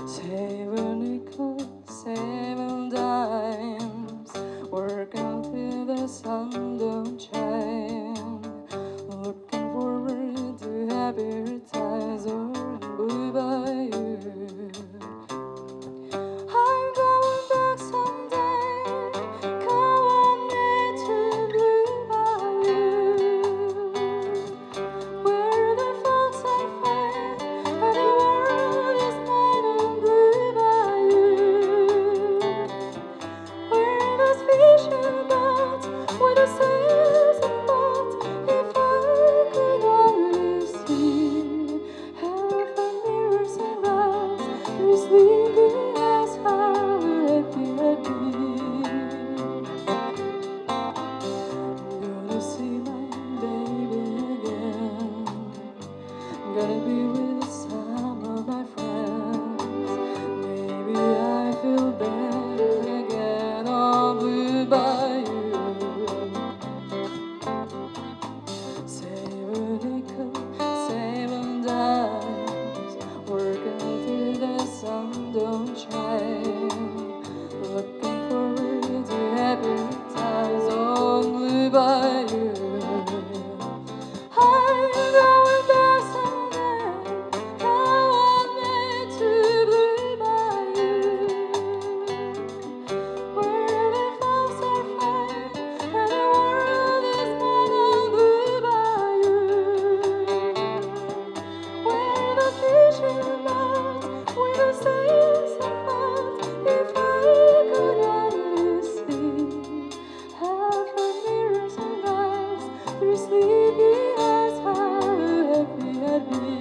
Save a nickel, save a dimes, working till the sun don't shine. Looking forward to happier times or blue by you. I'm going back someday. Come on me to Blue Bayou, where the folks are fine and the world is mine on Blue Bayou, where those fishing boats with the sails afloat. If I could only see half a mirror sunrise through sleepy eyes, how happy I'd be. Gonna see my baby again. Gonna be with some of my friends. Maybe I feel better again on Blue Bayou. Save a nickel, save a dimes, working till the sun don't shine. Looking forward to happy times on Blue Bayou. I'm going back someday. Now I'm made to Blue Bayou, where the folks are fine and the world is mine on Blue Bayou, where the fishing boats with the sails afloat. If I could only see half a mirror sunrise through sleepy eyes, how happy I'd be.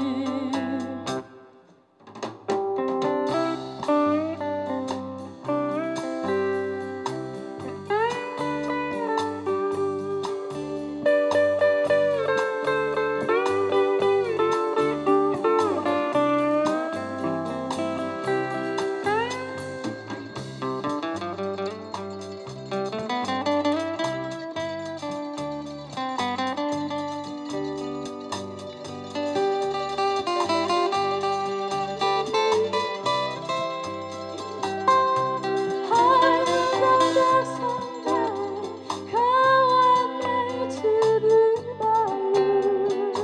I'm going back someday. Come with me to Blue Bayou,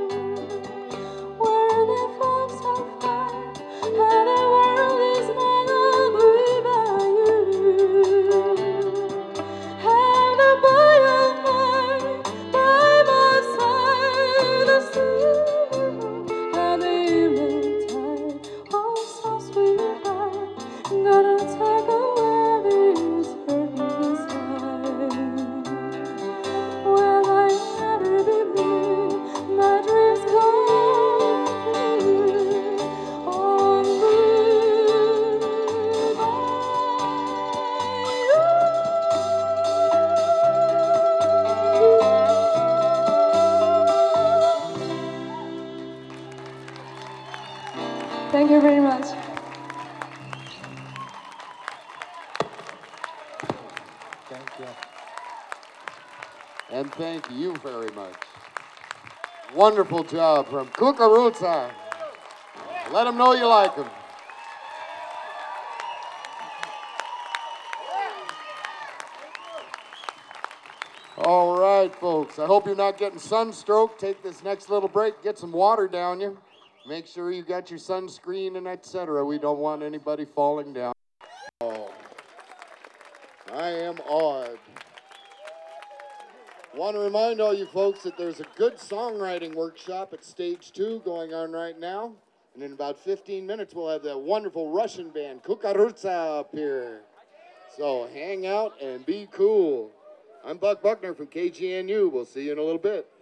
where the folks are fine and the world is mine on Blue Bayou. Have the boy of mine by my side, the silver moon and the evening tide, oh so sweet ride. Gonna take away this hurt inside. Will I ever be blue? My dreams come true on Blue Bayou. Thank you very much. Thank you. And thank you very much. Wonderful job from Kukarutsa. Let them know you like them. All right, folks. I hope you're not getting sunstroke. Take this next little break, get some water down you. Make sure you got your sunscreen and etc. We don't want anybody falling down. Oh, I am awed. Want to remind all you folks that there's a good songwriting workshop at Stage 2 going on right now. And in about 15 minutes, we'll have that wonderful Russian band, Kukarutsa, up here. So hang out and be cool. I'm Buck Buckner from KGNU. We'll see you in a little bit.